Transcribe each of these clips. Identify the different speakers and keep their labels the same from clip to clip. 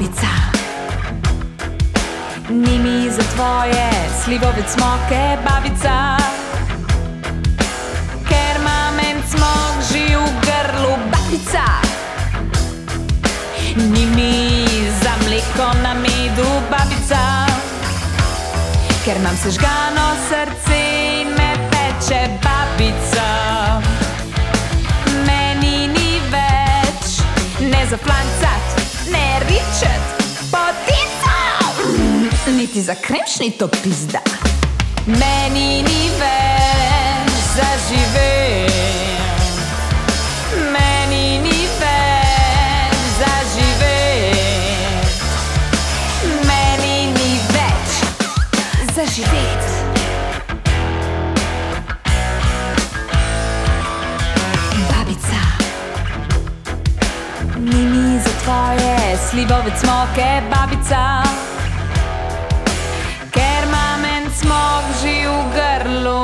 Speaker 1: babica. Ni mi za tvoje slivovec moke, babica. Ker imam en cmok že v grlu, babica. Ni mi za mleko na medu, babica. Ker imam sežgano srce in me peče, babica. Meni ni več ne za flancat, ne ričet, potica, niti za kremšnito pizda. Meni ni več za živet, meni ni več za živet, meni ni več za živet. Babica, ni mi za tvoje slivovec moke, babica. Ker imam en cmok že v grlu.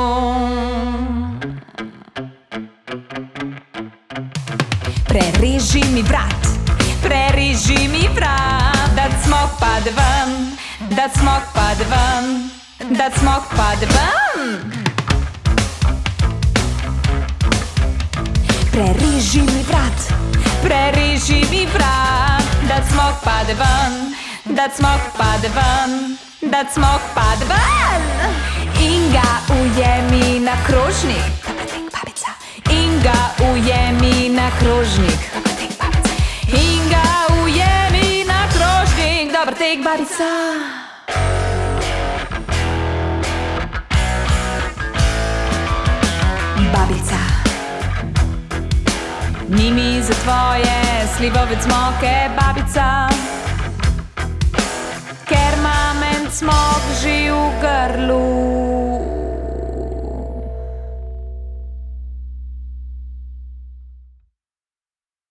Speaker 1: Prereži mi vrat, prereži mi vrat, da cmok pade ven, da cmok pade ven, da cmok pade ven. Prereži mi vrat, prereži mi vrat, da cmok pade ven, da cmok pade ven, da cmok pade ven. In ga ujemi na krožnik, babica. In ga ujemi na krožnik, in ga ujemi na krožnik, dober tek, babica. Babica, ni mi za tvoje slivovec moke, babica.